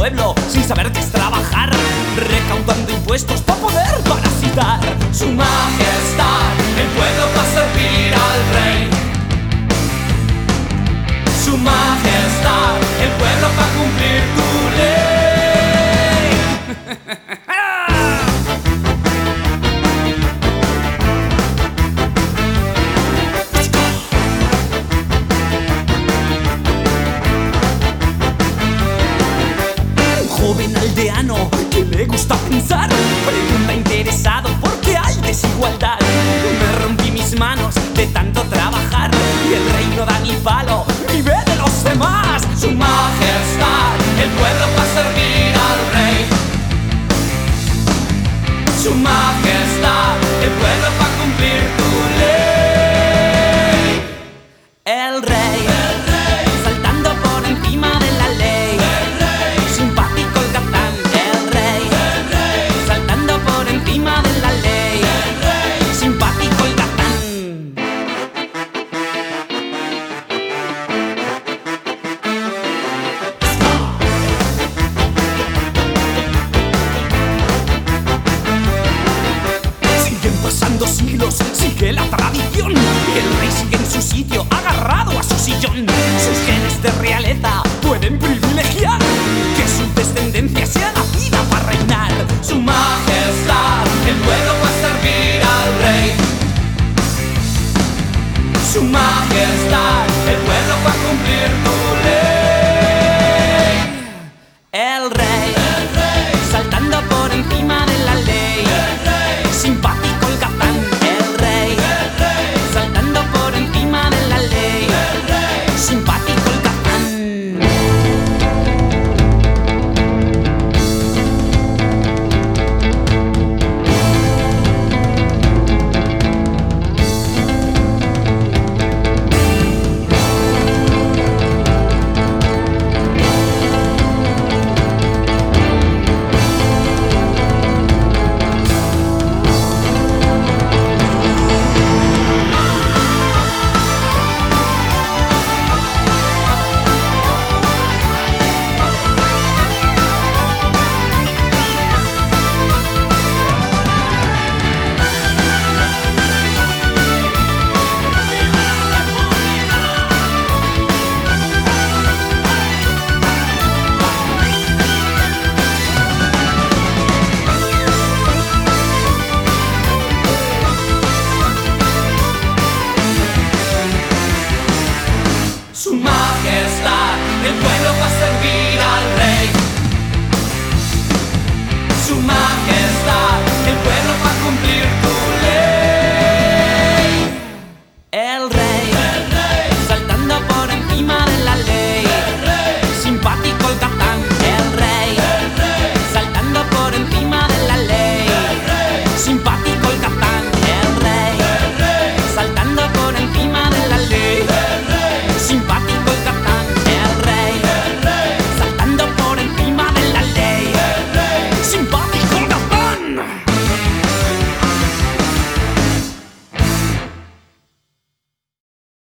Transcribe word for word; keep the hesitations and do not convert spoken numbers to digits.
pueblo sin saber qué es trabajar, recaudando impuestos para poder parasitar. Su majestad, el pueblo va a servir al rey. Su majestad, el pueblo va a cumplir tu ley. Joven aldeano que le gusta pensar, pregunta interesado por qué hay desigualdad. Me rompí mis manos de tanto trabajar y el rey no da ni palo, vive de los demás. Su majestad, el pueblo va a servir al rey. Su majestad, el pueblo va a cumplir tu ley. El rey, el rey, saltando por encima de la ley. Siglos, sigue la tradición.